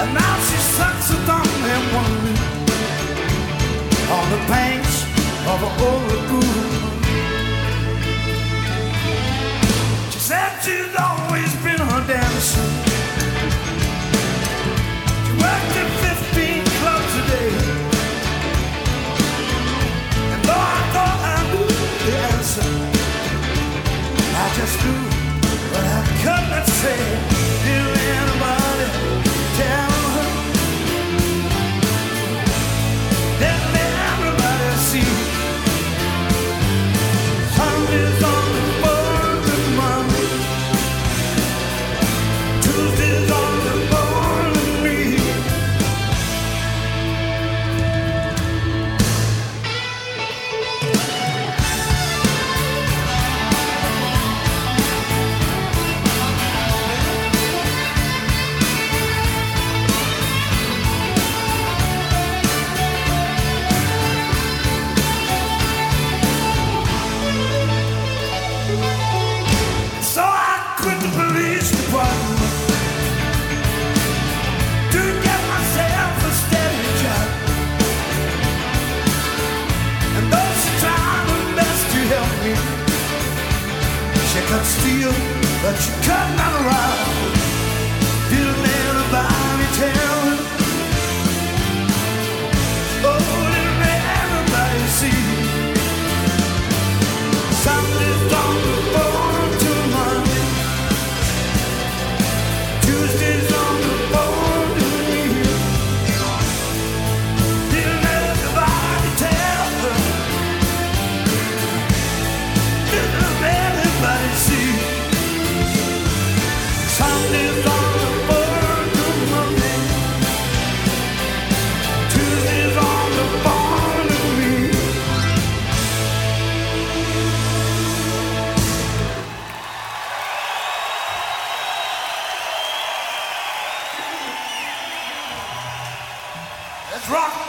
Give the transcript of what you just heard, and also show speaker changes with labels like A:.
A: And now she sucks her thumb and wondering on the banks of an old lagoon. She said she's always been a dancer. She worked at 15 clubs a day. And though I thought I knew the answer, I just knew what I could not say. Did anybody tell her? Did everybody see? Sunday's on the board of Monday, Tuesday's on the board of me. So I quit the police department to get myself a steady job. And though she tried her best to help me, she could steal, but she could not rob. Didn't anybody tell her? Oh, didn't everybody see? Sunday's on the board to Monday, Tuesday's on the board to me. Didn't everybody tell her? Didn't everybody see? Sunday's on the board to Monday, Tuesday's on the board to me. Let's rock.